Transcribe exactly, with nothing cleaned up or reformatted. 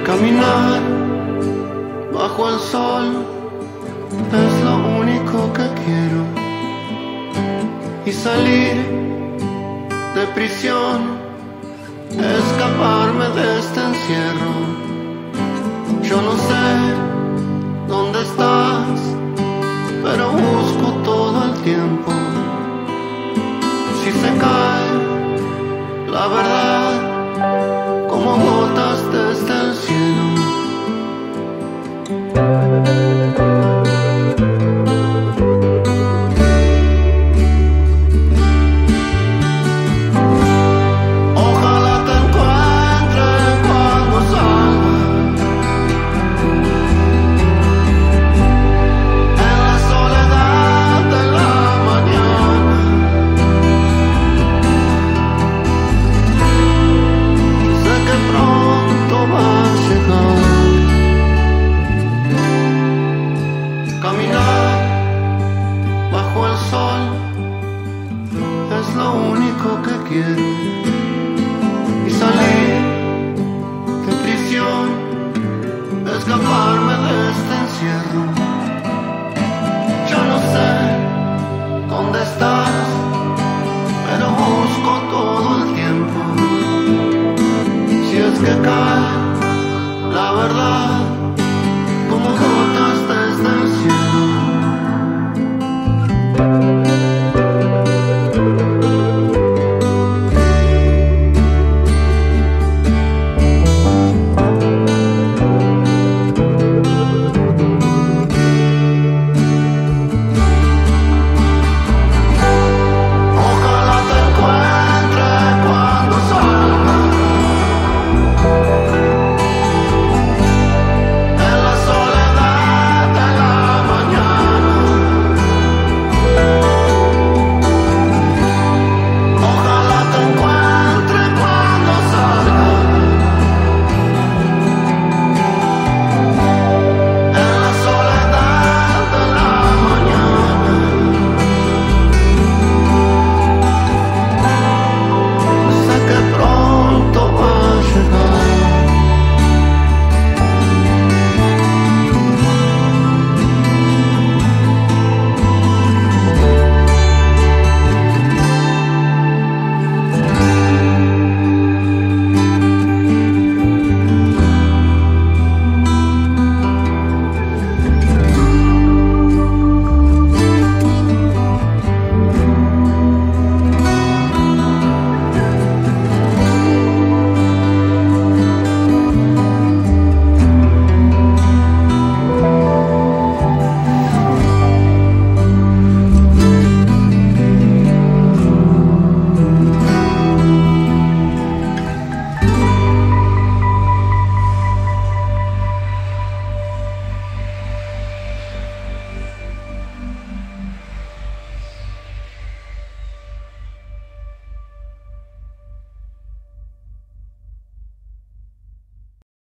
Caminar bajo el sol es lo único que quiero, y salir de prisión, escaparme de este encierro. Yo no sé dónde estás, pero busco todo el tiempo. Si se cae la verdad como gotas desde el cielo. Ojalá te encuentre cuando salga en la soledad de la mañana. Sé que pronto va a llegar. Caminar bajo el sol es lo único que quiero, y salir de prisión, escaparme de este encierro. Yo no sé dónde estás, pero busco todo el tiempo. Si es que cae